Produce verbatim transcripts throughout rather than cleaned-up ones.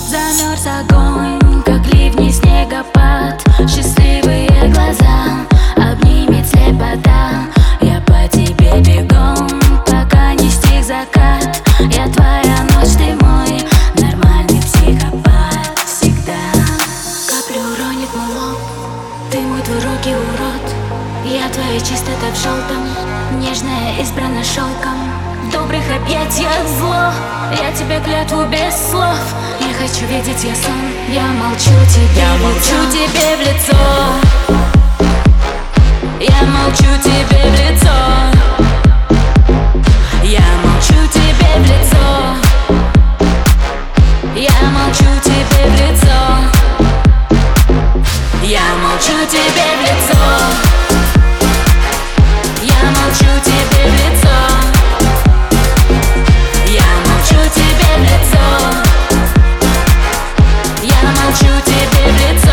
Замерз огонь, как ливни снегопад. Счастливые глаза, обнимет слепота. Я по тебе бегом, пока не стих закат. Я твоя ночь, ты мой нормальный психопат. Всегда каплю уронит мой лоб, ты мой двурогий урод. Я твоя чистота в желтом, нежная избрана шелком. В добрых объятиях зло, я тебе клятву без слов. Я хочу видеть я сон, я молчу тебе, я молчу тебе в лицо. Я молчу тебе в лицо. Я молчу тебе в лицо. Я молчу тебе в лицо. Я молчу тебе в лицо. Я молчу тебе в лицо. Я молчу тебе в лицо. Я молчу тебе в лицо.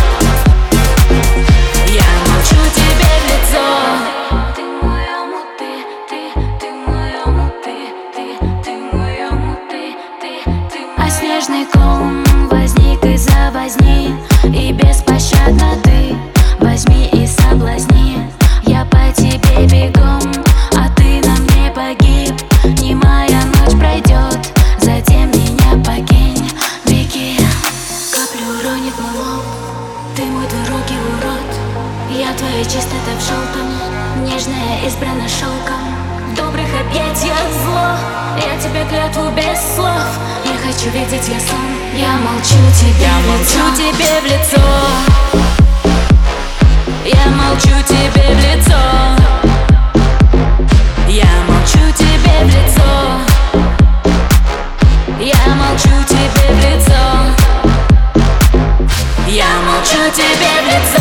Я молчу тебе в лицо. Ты мой омут, ты, ты, ты мой омут, ты, ты, ты мой омут, ты, ты, ты. А снежный ком возник из-за возни, и беспощадно ты возьми и соблазни. Я по тебе бегом, а ты на мне погиб. Немая ночь пройдет, затем меня покинь. Беги, каплю уронит мой лоб, ты мой двурогий урод. Я твоя чистота в желтом, нежная избрана шелком. В добрых объятиях зло, я тебе клятву без слов. Я хочу видеть я сон, я молчу тебе, я молчу тебе в лицо. Я молчу тебе в лицо. Я молчу тебе в лицо. Я молчу тебе в лицо. Я молчу тебе в лицо.